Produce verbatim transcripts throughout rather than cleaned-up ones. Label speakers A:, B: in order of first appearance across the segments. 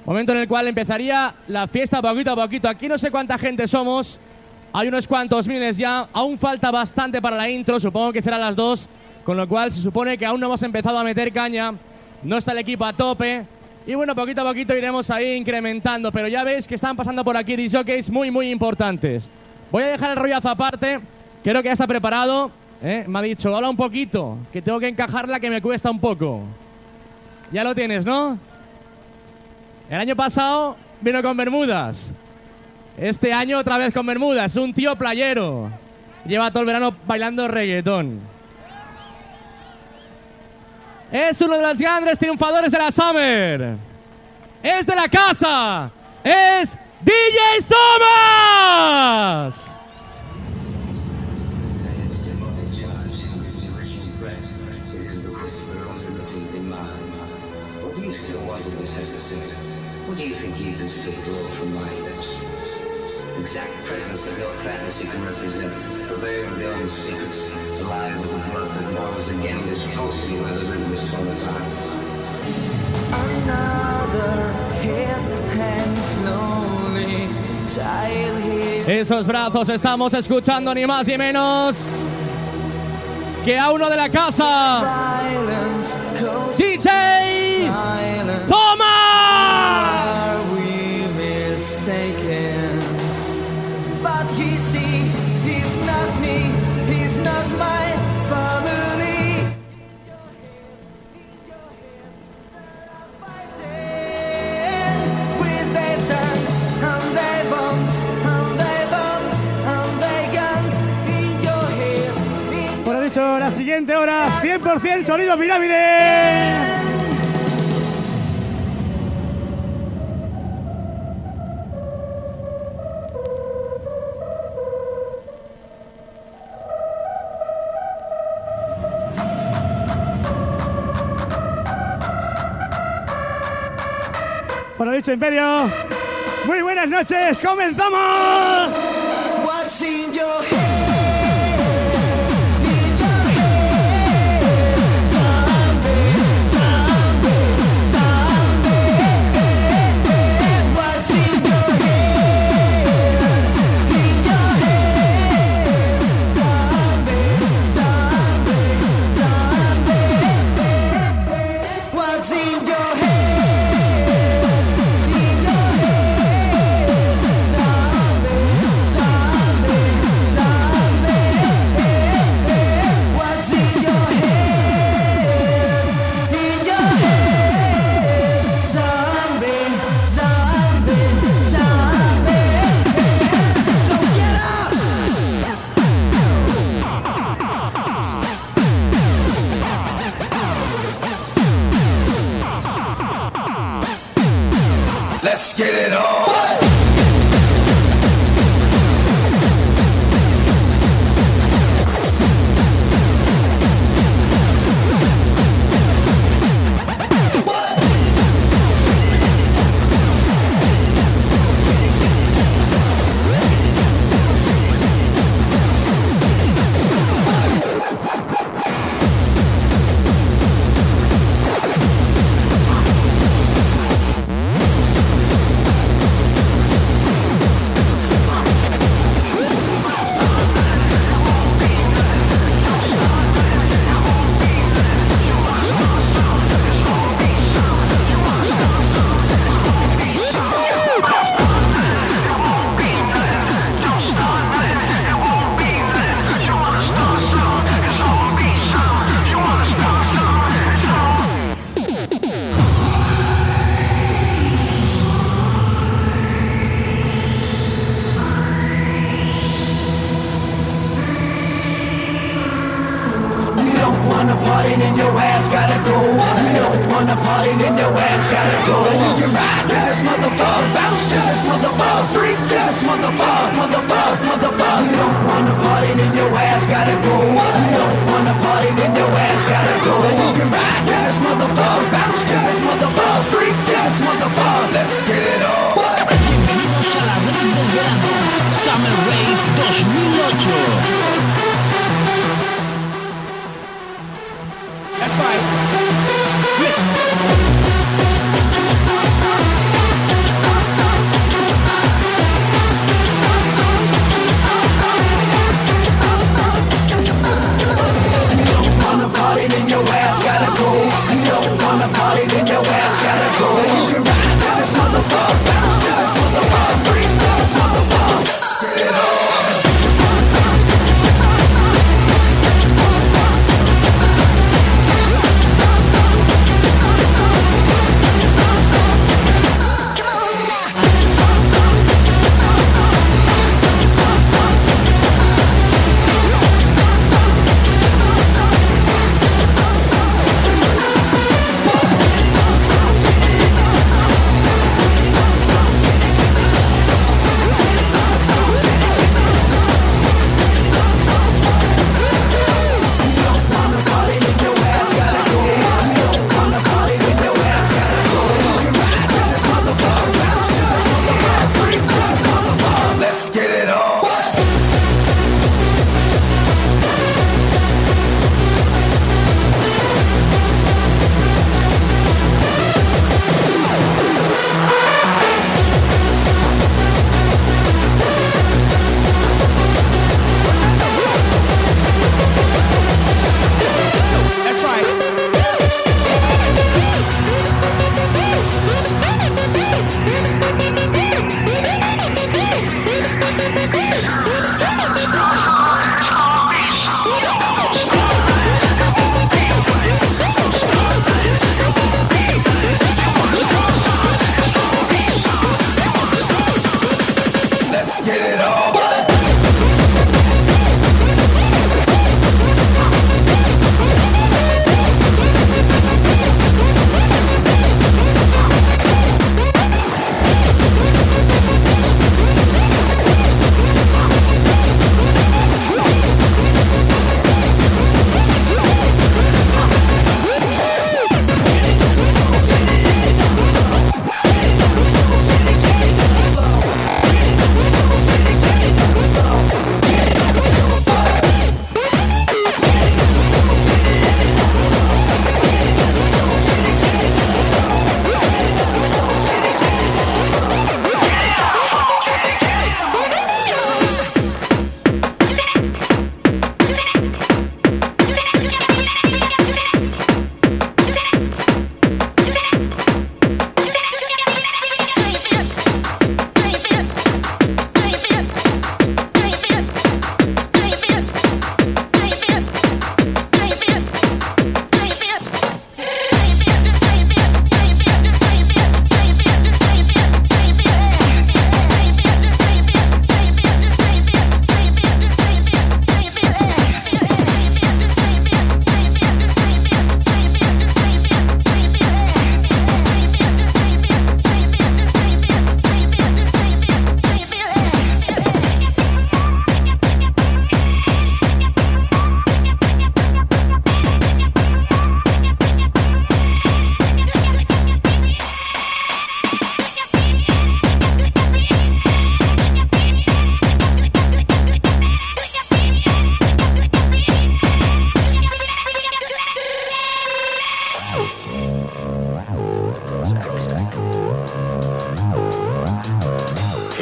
A: Momento en el cual empezaría la fiesta poquito a poquito. Aquí no sé cuánta gente somos. Hay unos cuantos miles ya. Aún falta bastante para la intro. Supongo que serán las dos. Con lo cual se supone que aún no hemos empezado a meter caña. No está el equipo a tope. Y bueno, poquito a poquito iremos ahí incrementando. Pero ya veis que están pasando por aquí disjockeys muy, muy importantes. Voy a dejar el rollazo aparte. Creo que ya está preparado. ¿Eh? Me ha dicho, habla un poquito, que tengo que encajarla, que me cuesta un poco. Ya lo tienes, ¿no? El año pasado vino con bermudas. Este año otra vez con bermudas. Un tío playero. Lleva todo el verano bailando reggaetón. Es uno de los grandes triunfadores de la Summer. Es de la casa. Es D J Thomas.
B: What do you think you can steal the world from my lips? Exact presence that no fantasy can represent. Prevailing beyond the secrets, alive with the blood that gnaws again this falsely where the rhythm is torn apart.
C: Another head hangs lonely, child here.
A: Esos brazos estamos escuchando ni más ni menos que a uno de la casa, D J Thomas.
C: But he see, he's not me, he's not my family. Fighting with their tongues and their bombs and their bombs and their guns in your head.
D: Por lo dicho, la siguiente hora, cien por ciento sonido pirámide. Por lo dicho, Imperio, muy buenas noches, ¡comenzamos!
C: What's in your head?
E: Let's get it on.
F: Bienvenidos a la red del verano, Summer Rave dos mil ocho.
A: That's right. Listen.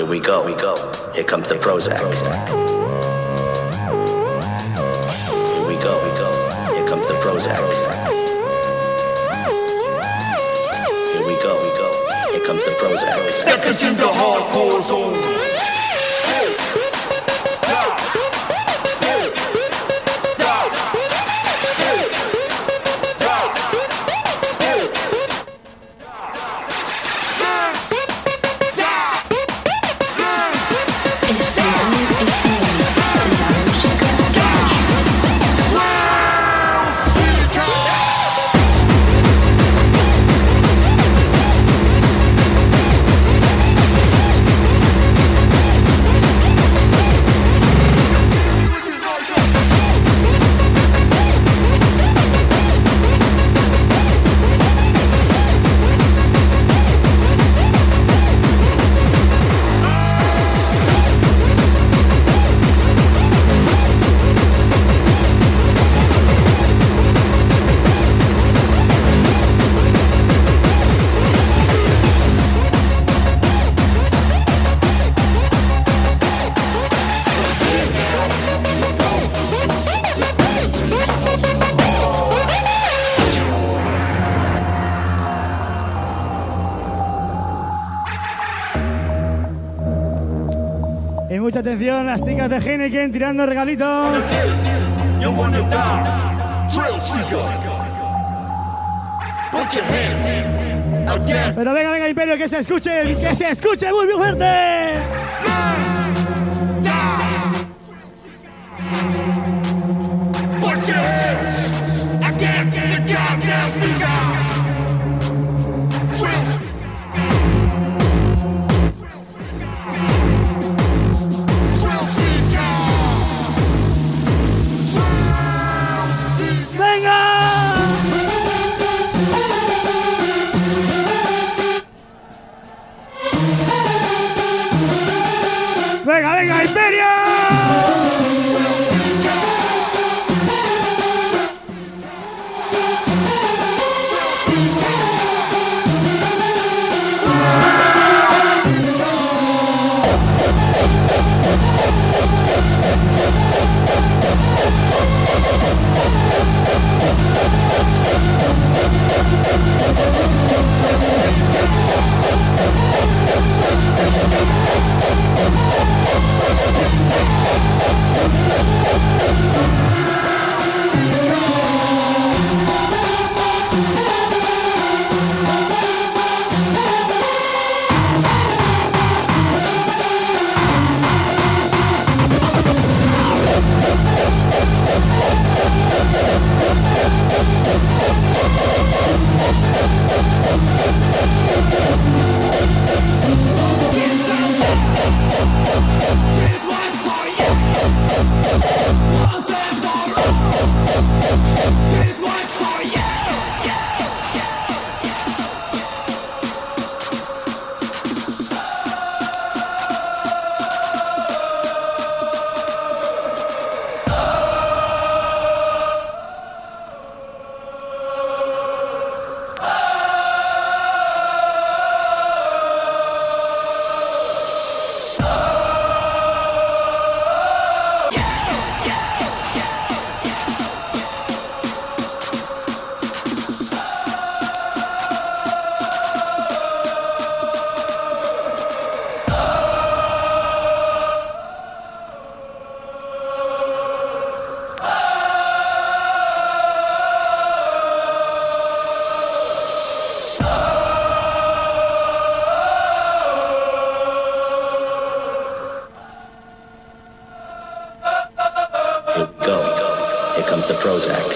G: Here we go, we go. Here comes the Prozac. Here we go, we go. Here comes the Prozac. Here we go, we go. Here comes the Prozac.
E: Step into the hardcore zone.
D: Mucha atención, las chicas de Heineken tirando regalitos. Pero venga, venga, Imperio, que se escuche, que se escuche muy, muy fuerte. Venga, venga, Imperio.
G: comes the Prozac.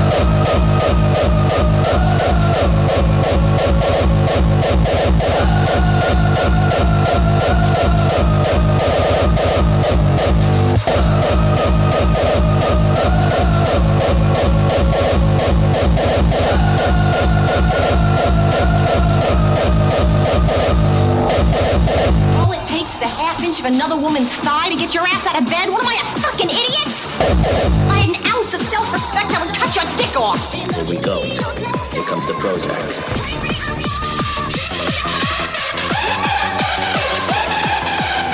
H: All it takes is a half inch of another woman's thigh to get your ass out of bed? What am I, a fucking idiot? If I had an ounce of self-respect, I would cut your dick off.
G: Here we go. Here comes the Prozac.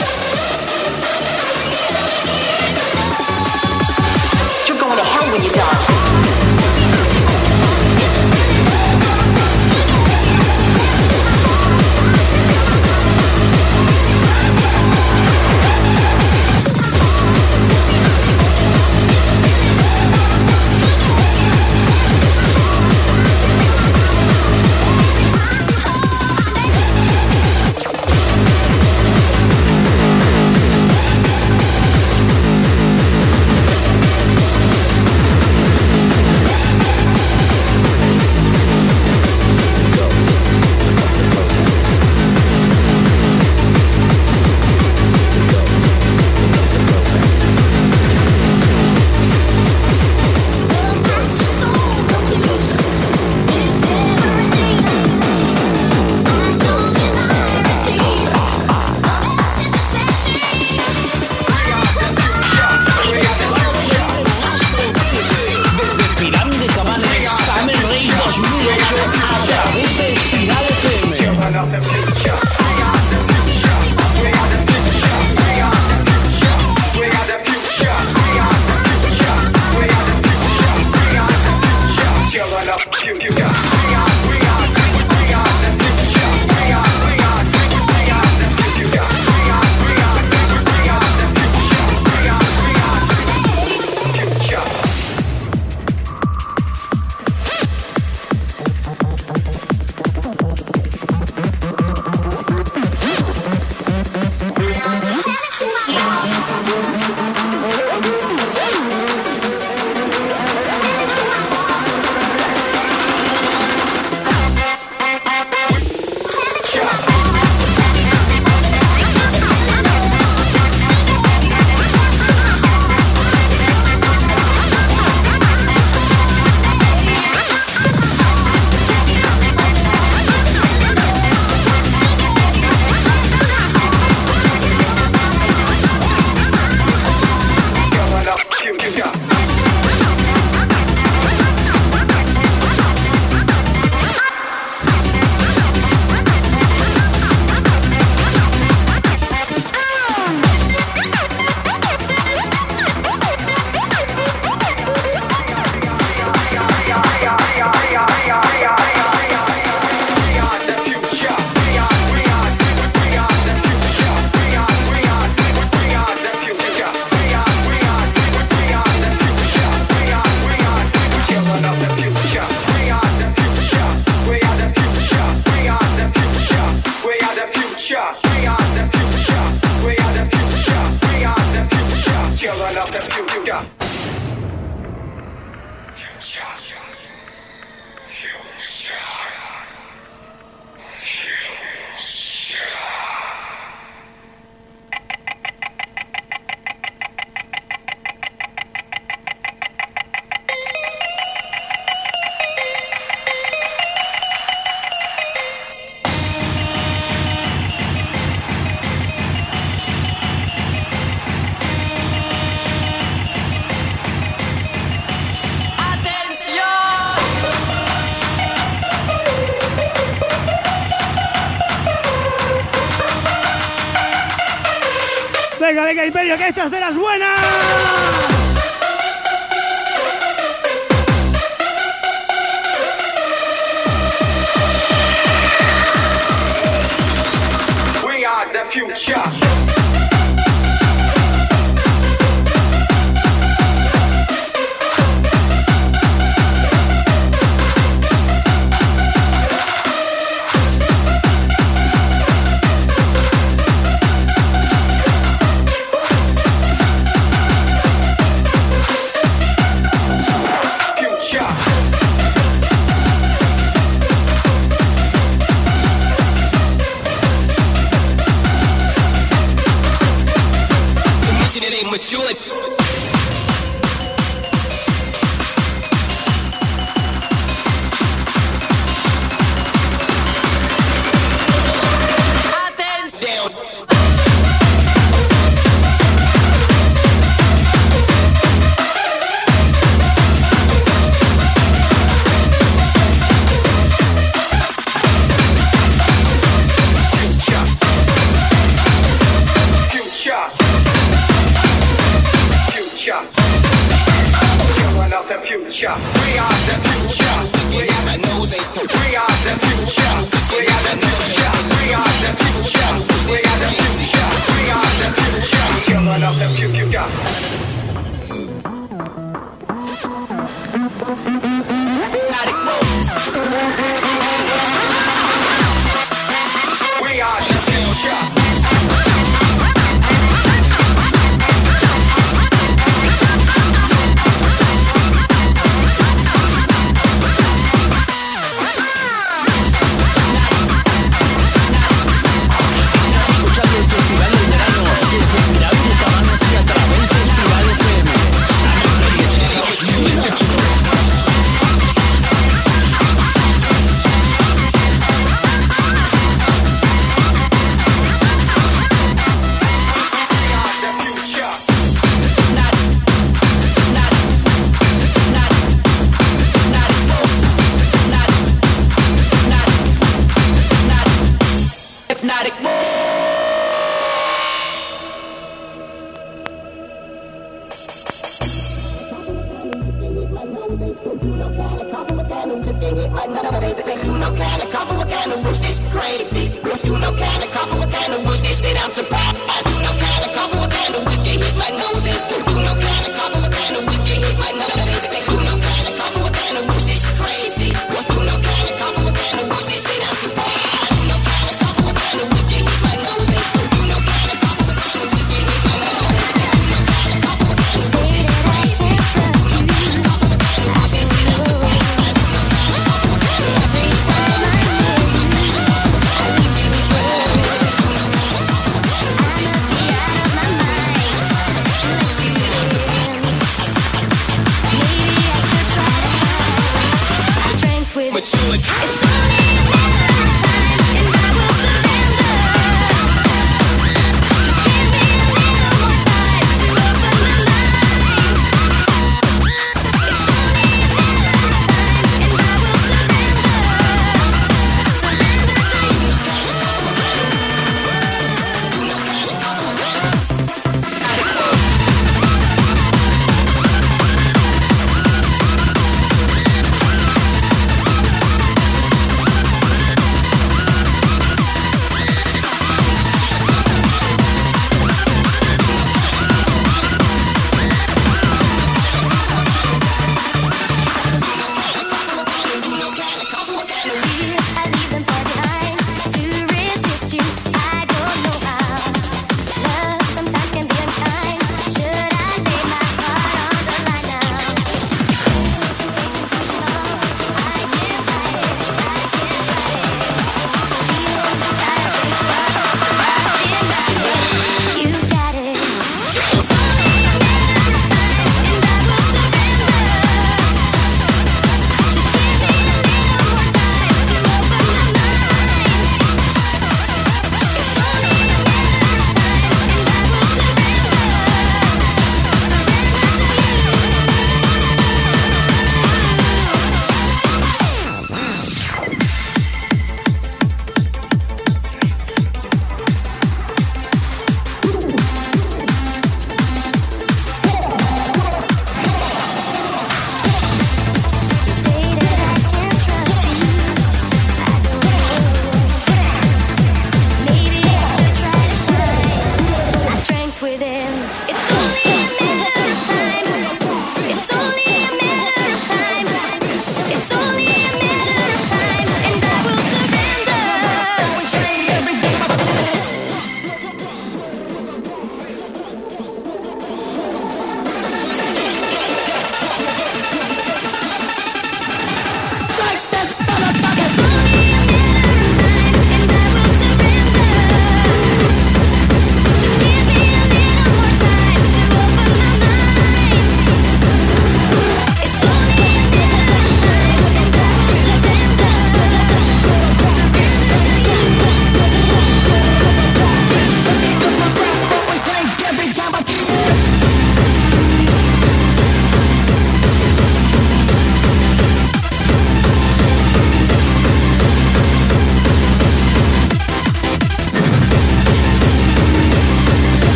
E: future. We are the future. We are the future. We are the future. Children of the future. Future. Future.
D: Venga, venga, Imperio, que estas de las buenas.
E: We are the future.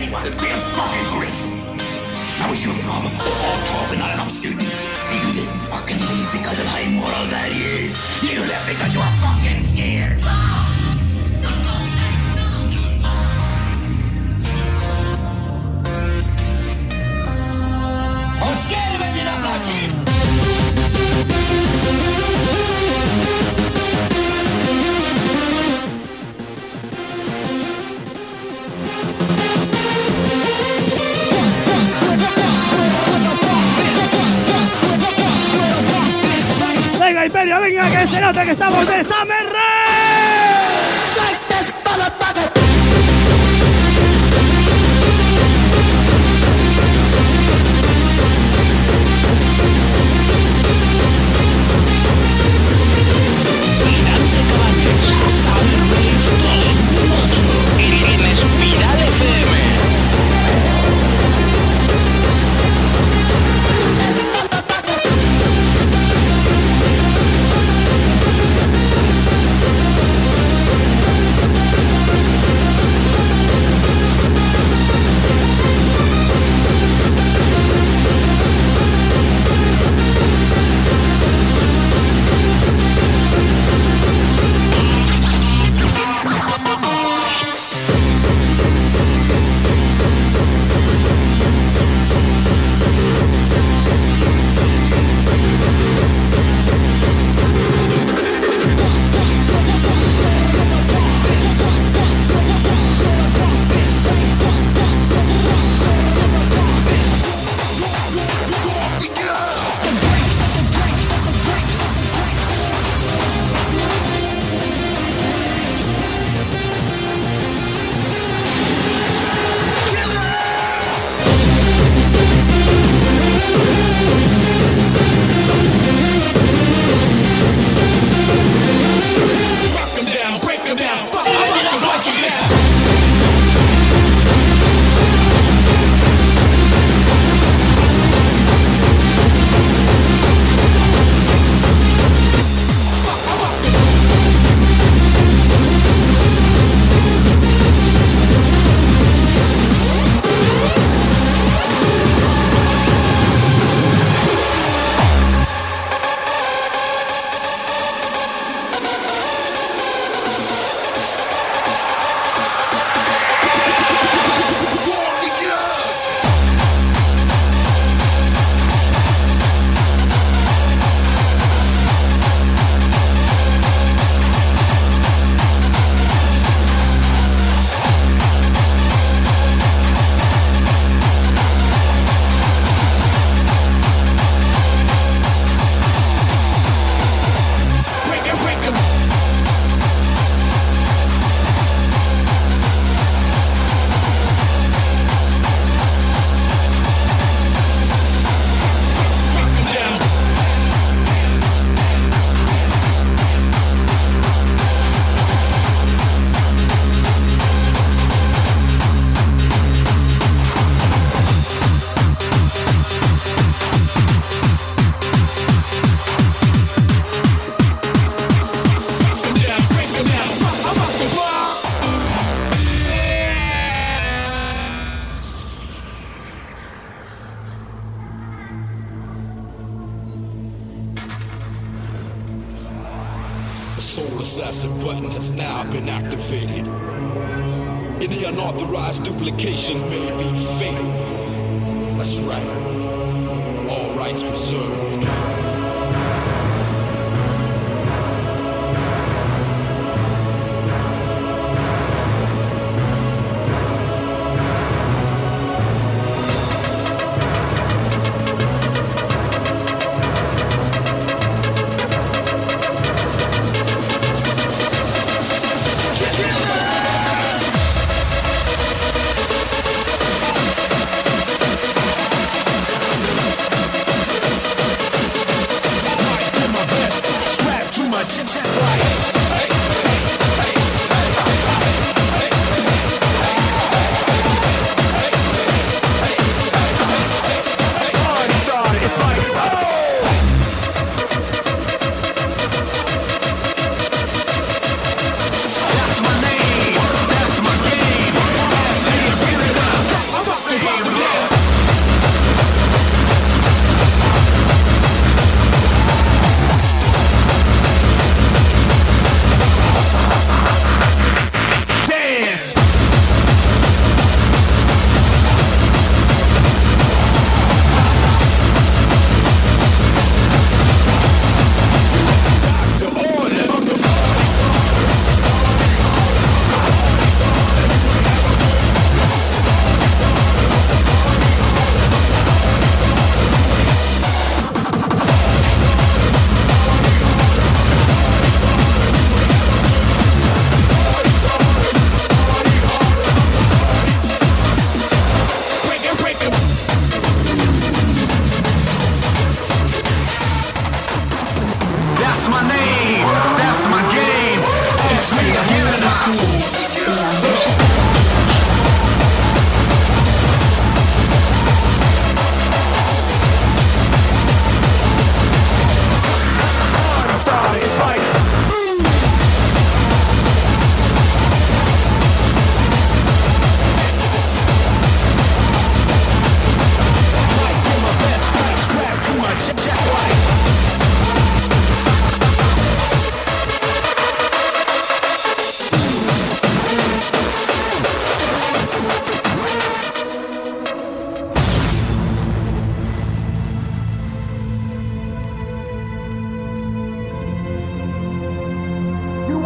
E: It feels fucking great. That was your problem. All talk and not enough shooting. You didn't fucking leave because of high moral values. You left because you were fucking scared. I was scared of ending up like him.
D: Venga, Imperio, venga, que se nota que estamos de Summer Rain.
F: Mirante Cabañas, Summer Rave dos mil ocho, en, en Espiral F M.
I: The soul assassin button has now been activated. Any unauthorized duplication may be fatal. That's right. All rights reserved.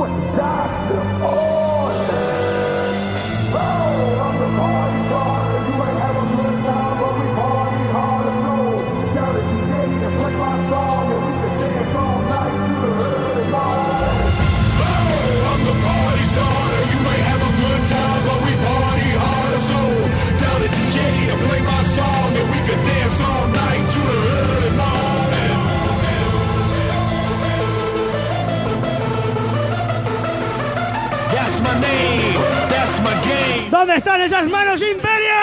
D: ¿Dónde están esas manos imperios?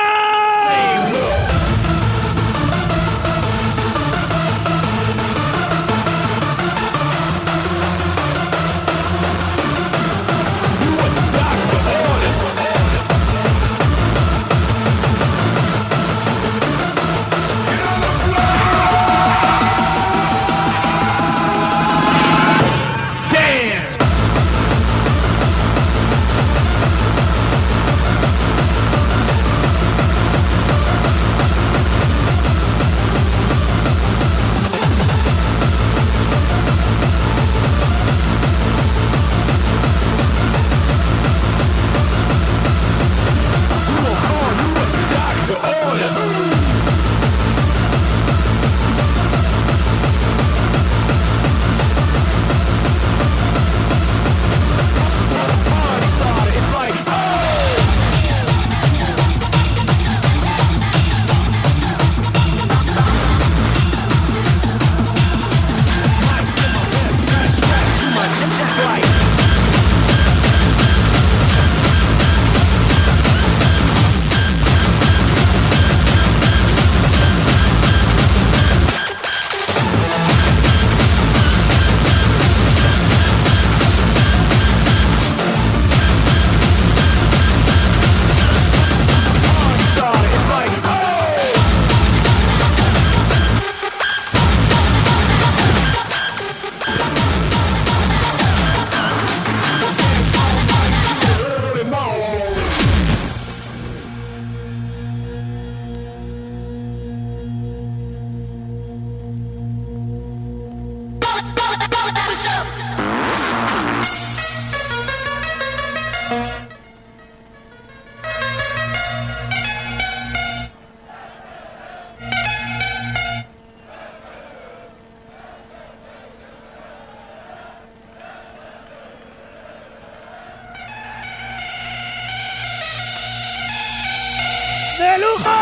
D: ¡De lujo!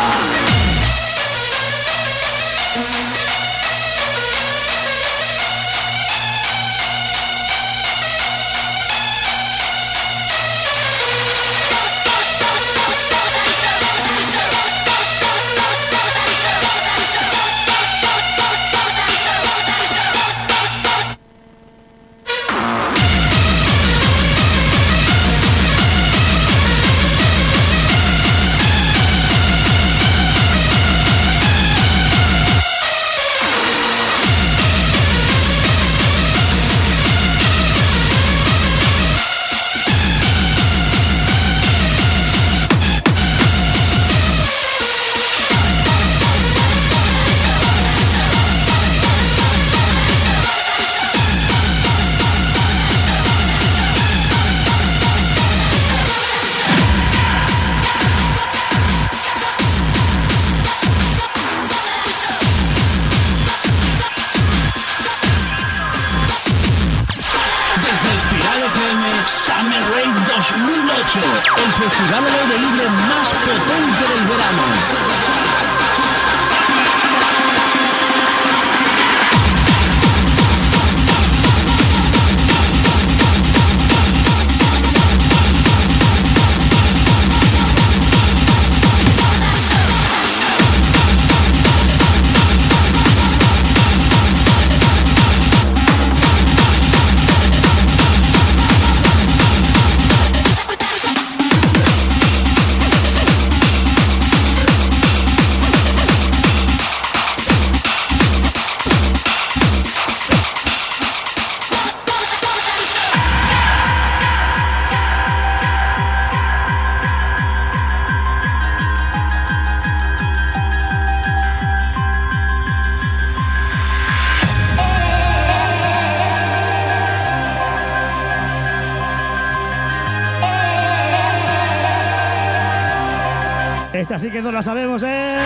F: Summer Rave dos mil ocho, el festival al aire libre más potente del verano.
D: Esta sí que no la sabemos, ¿eh?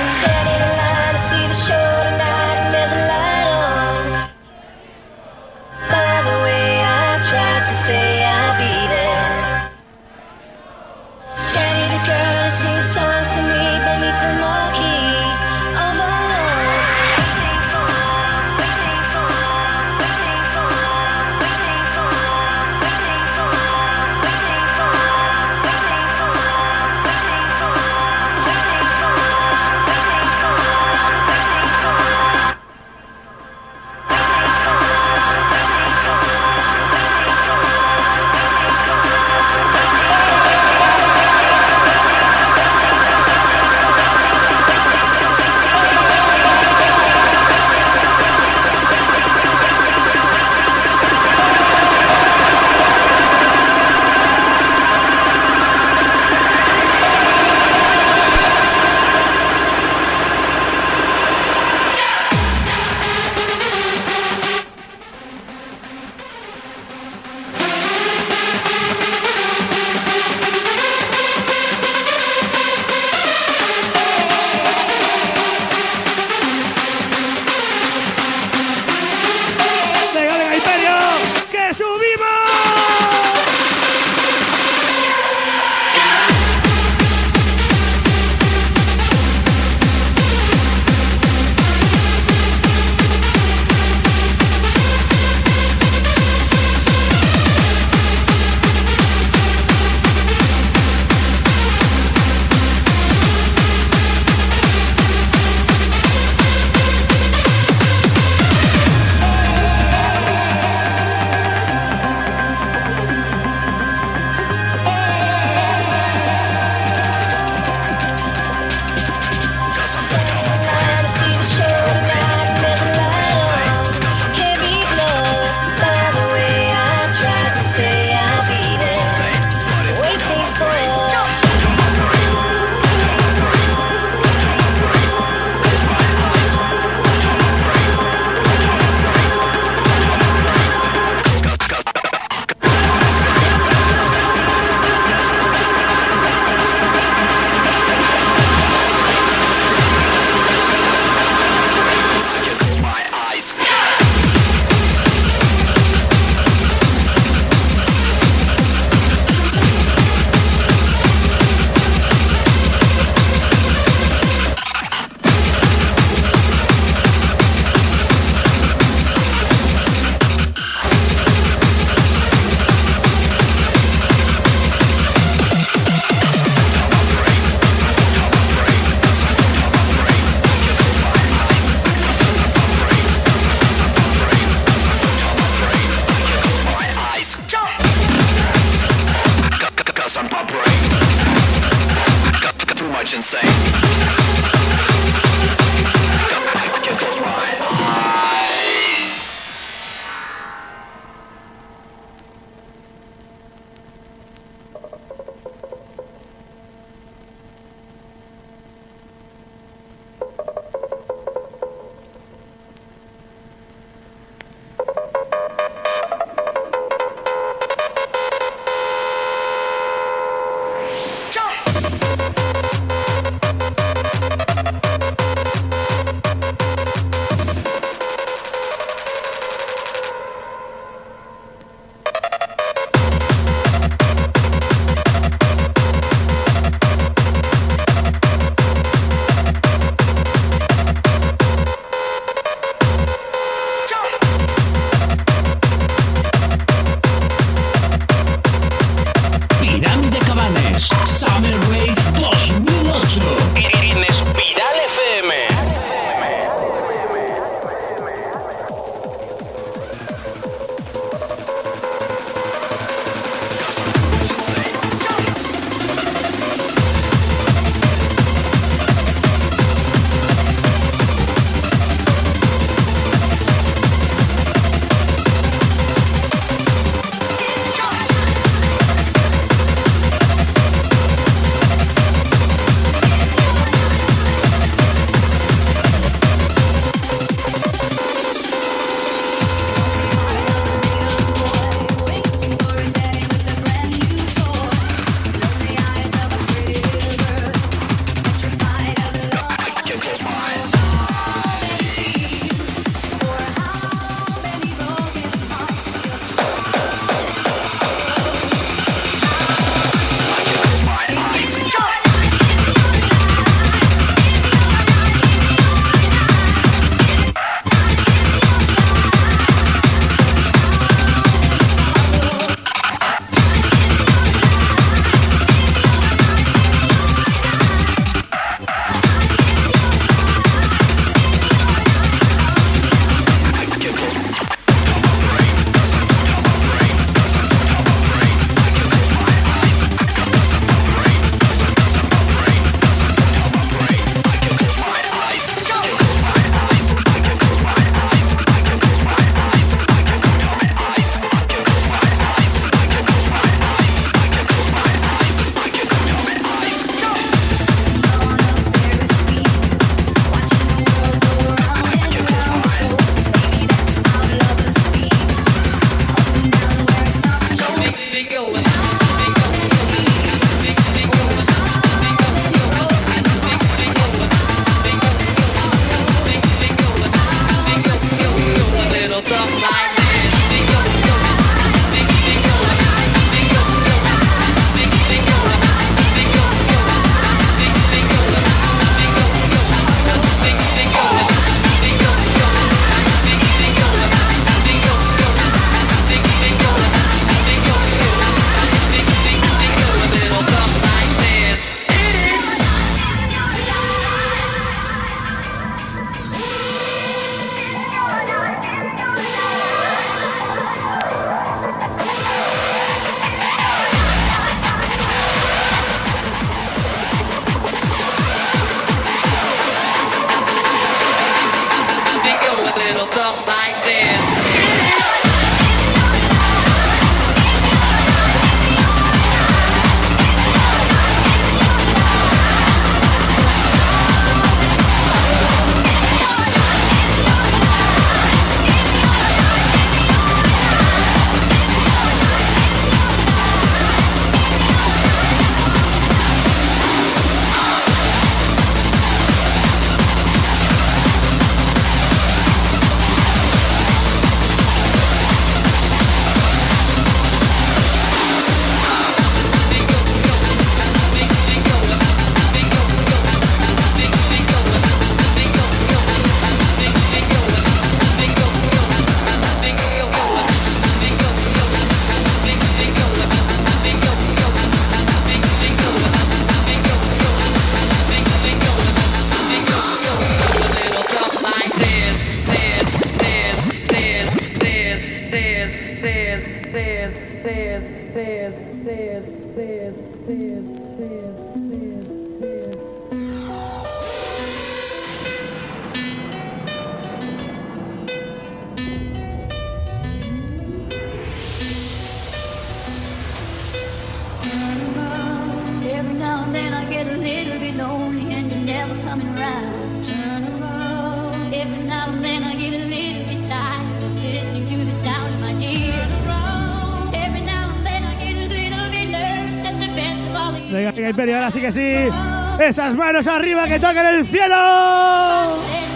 J: Every now and then I get a little bit lonely and you're never coming around. Turn around. Every now and then I get a little bit tired of listening to the sound of my tears. Turn around. Every now and then I get a little bit nervous at the best of all the years.
D: Venga, venga, Imperio, ahora sí que sí. Esas manos arriba que toquen el cielo.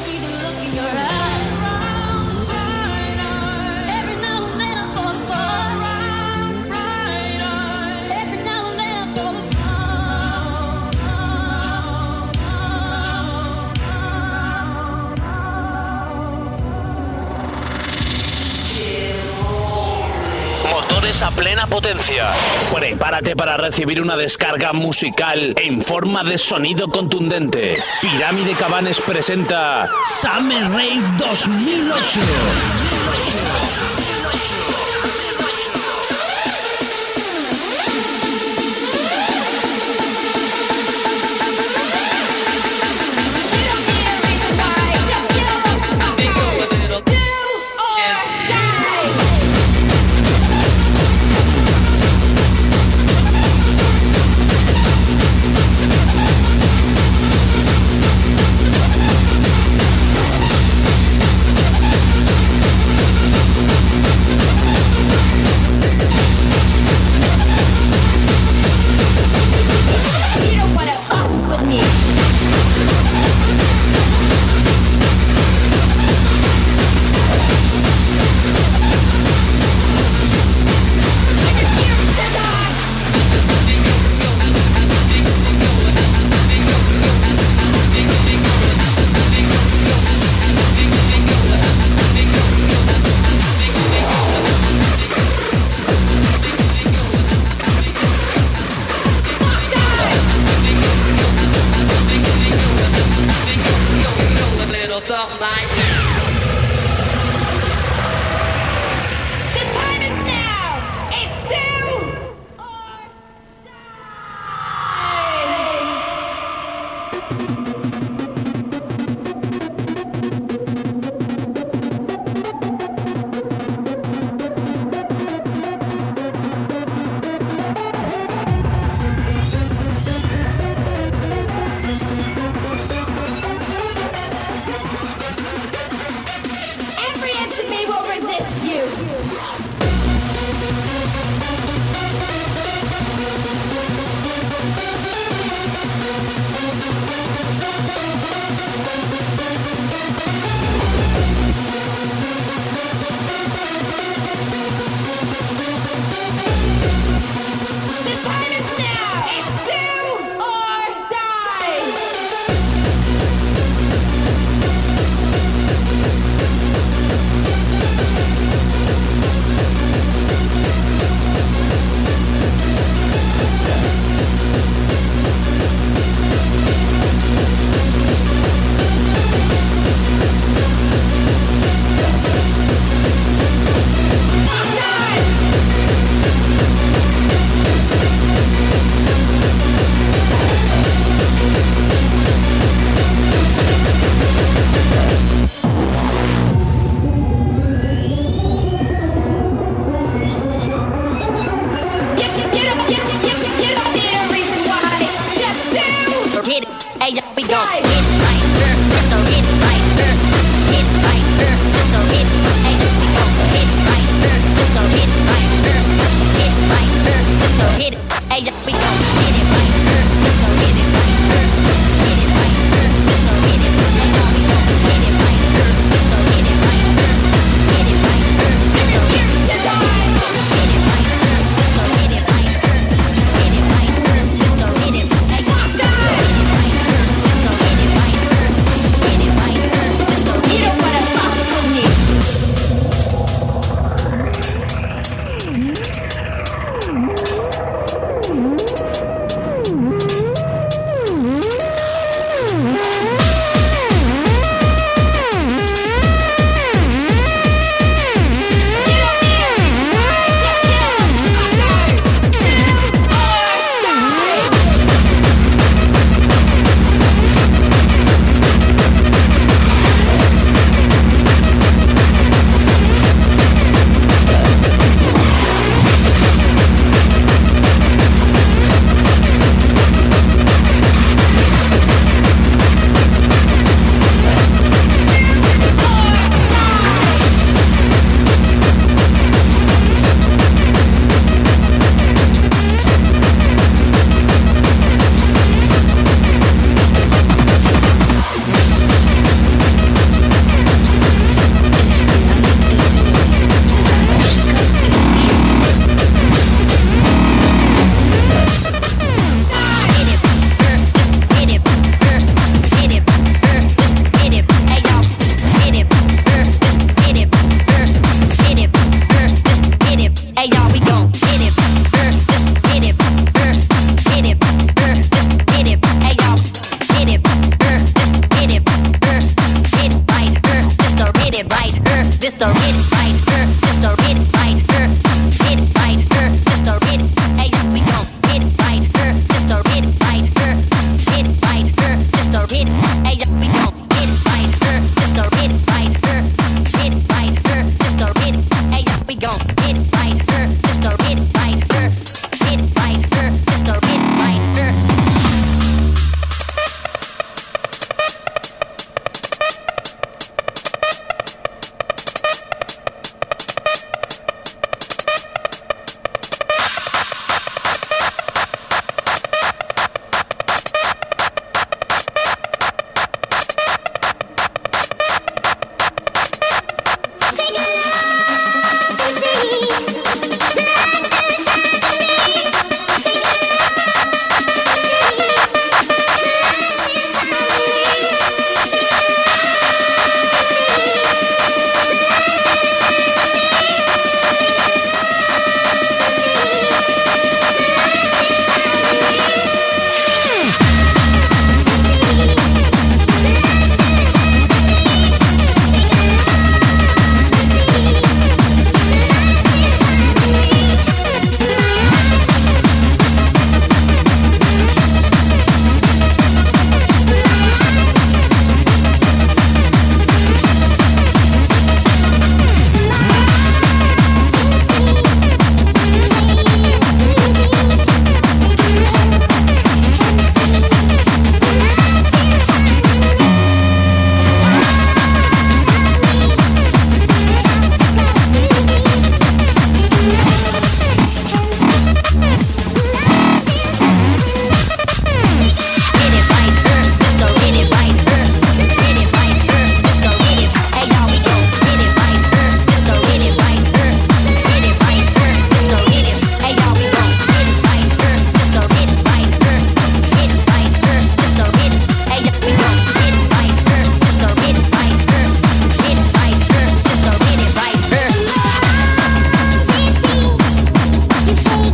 F: A plena potencia. Prepárate para recibir una descarga musical en forma de sonido contundente. Pirámide Cabanes presenta Summer Rave dos mil ocho.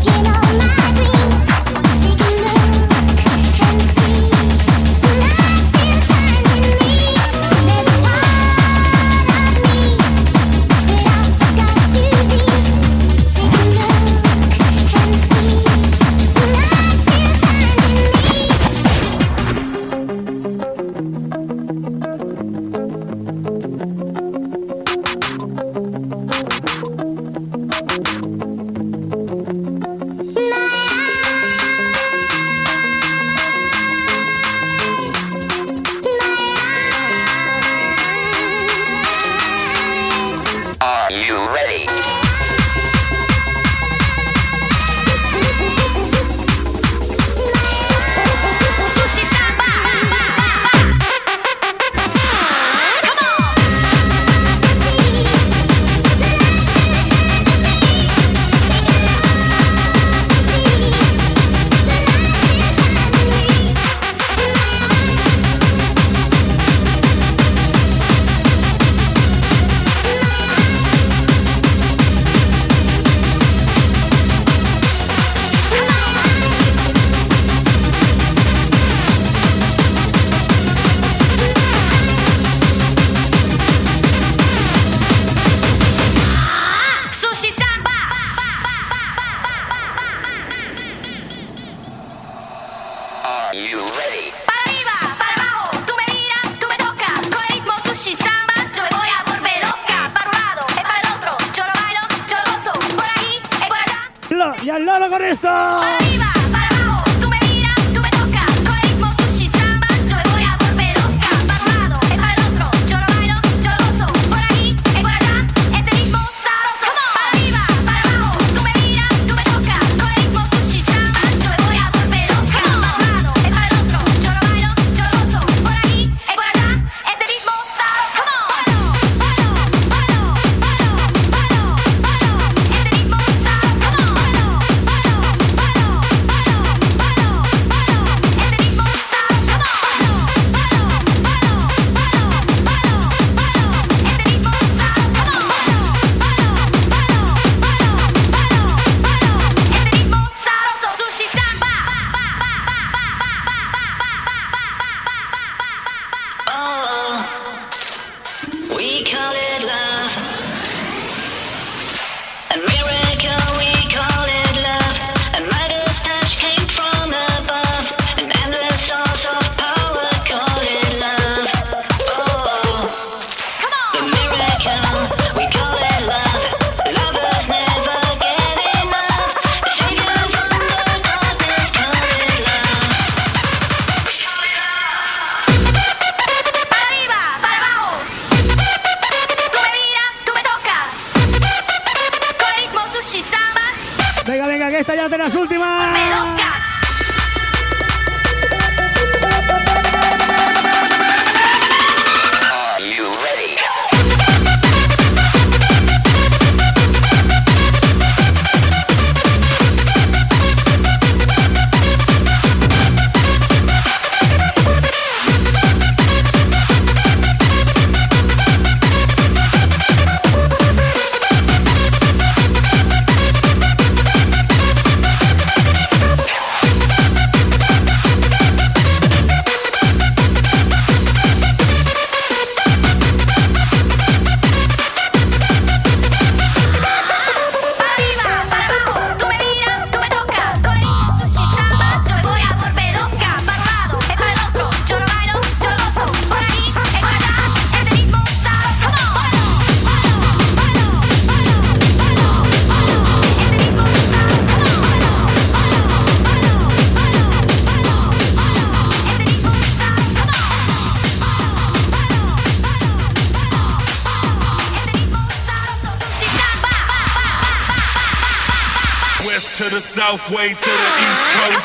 D: y al lado con esto.
J: Para arriba, para abajo, tú me miras, tú me tocas. Con el ritmo sushi samba, yo me voy a volver loca. Para un lado, es para el otro, yo lo bailo, yo lo gozo. Por aquí, es por allá, este ritmo sabroso. Para arriba, para abajo, tú me miras, tú me tocas. Con el ritmo sushi samba, yo me voy a volver loca. Para un lado, es para el otro, yo lo bailo, yo lo gozo. Por aquí, es por allá, este ritmo sabroso.
K: We call it love. A miracle, we call it love. A Midas touch came from above. An endless source of power, call it love. Oh, come on. The miracle, we call it love. Lovers never get enough. Savior from the darkness, call it love.
J: Para arriba, para abajo. Tú me miras, tú me tocas. Con el ritmo sushi samba,
D: Venga, venga, que esta ya de las últimas.
J: me tocas.
E: Are you ready?
J: Para arriba, para abajo, tú me miras, tú me tocas. Con el ritmo sushi samba, yo me voy a volver loca. Para un lado, es para el otro, yo lo bailo, yo lo gozo. Por aquí, es por allá, este ritmo sabroso.
I: West to the south, way to the east coast.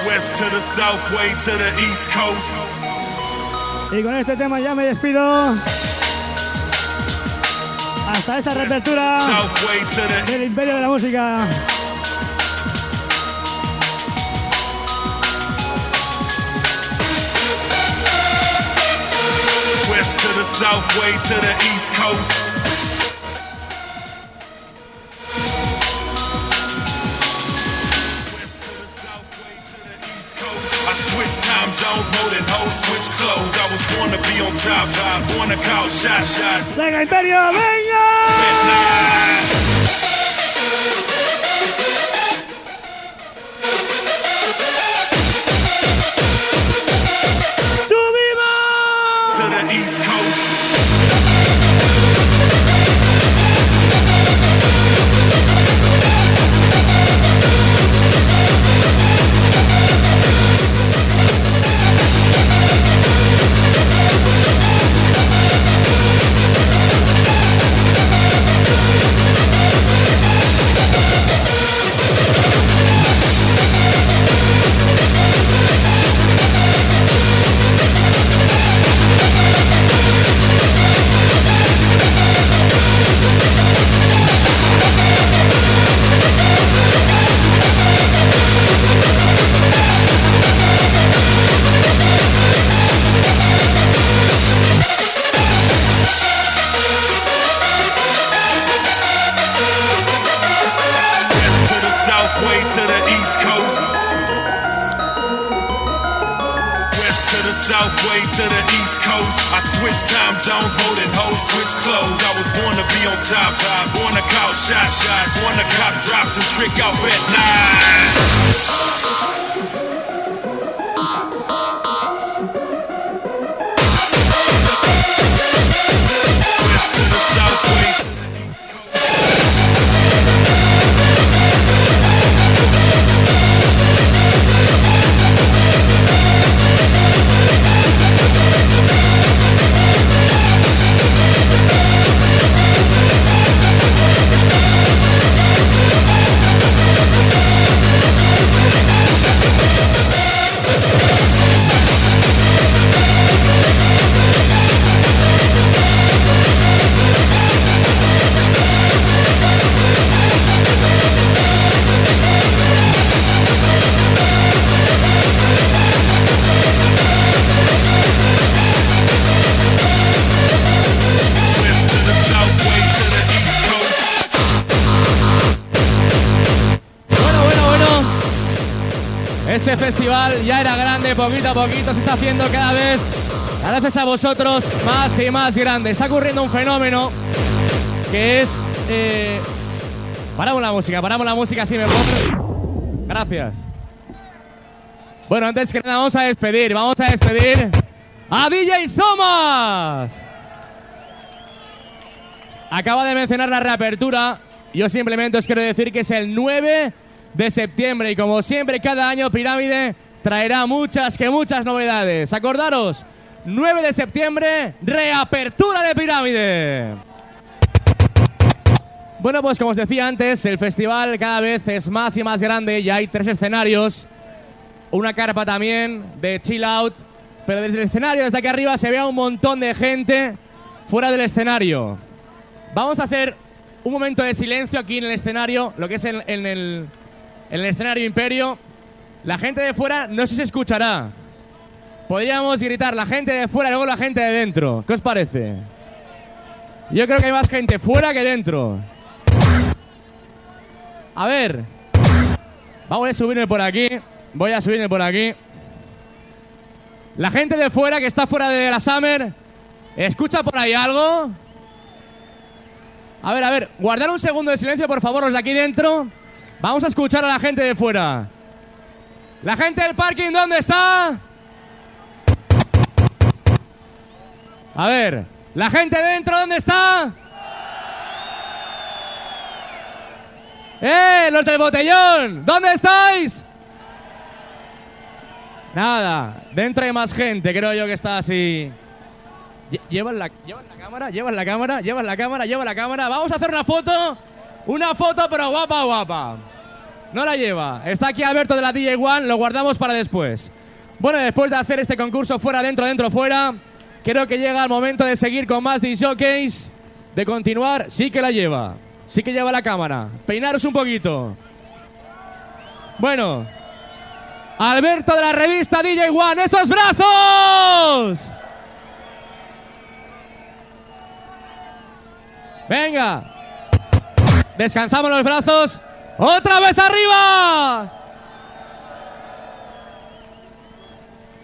L: West to the south, way to the east coast.
D: Y con este tema ya me despido. Hasta esta reapertura del Imperio de la Música.
L: West to the south, way to the east coast. Time zones, more than hoes, switch clothes. I was born to be on top, born to call shots, shots.
D: ¡Venga, Imperio, venga! ¡Subimos!
L: To the East Coast. To the East Coast, I switched time zones, more than hoes, switch clothes. I was born to be on top, born to call shots, born to cop drops and trick out at night. West to the south, way to the East
A: Este festival ya era grande, poquito a poquito se está haciendo cada vez, gracias a vosotros, más y más grande. Está ocurriendo un fenómeno que es... Eh... Paramos la música, paramos la música, así me pongo. Gracias. Bueno, antes que nada vamos a despedir, vamos a despedir a D J Thomas. Acaba de mencionar la reapertura. Yo simplemente os quiero decir que es el nueve de septiembre y como siempre cada año Pirámide traerá muchas que muchas novedades. Acordaros, nueve de septiembre, reapertura de Pirámide. Bueno, pues como os decía antes, el festival cada vez es más y más grande. Ya hay tres escenarios, una carpa también de chill out, pero desde el escenario, desde aquí arriba, se ve a un montón de gente fuera del escenario. Vamos a hacer un momento de silencio aquí en el escenario, lo que es en, en, el, en el escenario Imperio. La gente de fuera no sé si se escuchará. Podríamos gritar la gente de fuera y luego la gente de dentro. ¿Qué os parece? Yo creo que hay más gente fuera que dentro. A ver. Vamos a subirme por aquí. Voy a subirme por aquí. La gente de fuera que está fuera de la Summer, ¿escucha por ahí algo? A ver, a ver, guardar un segundo de silencio, por favor, los de aquí dentro. Vamos a escuchar a la gente de fuera. La gente del parking, ¿dónde está? A ver, la gente dentro, ¿dónde está? ¡Eh, los del botellón! ¿Dónde estáis? Nada, dentro hay más gente, creo yo que está así. Llevan la, llevan la cámara, llevan la cámara, llevan la cámara, llevan la cámara. Vamos a hacer una foto, una foto pero guapa, guapa. No la lleva. Está aquí Alberto de la D J One, lo guardamos para después. Bueno, después de hacer este concurso fuera, dentro, dentro, fuera, creo que llega el momento de seguir con más disc jockeys, de continuar. Sí que la lleva. Sí que lleva la cámara. Peinaros un poquito. Bueno, Alberto de la revista D J One, ¡esos brazos! Venga. Descansamos los brazos. ¡Otra vez arriba!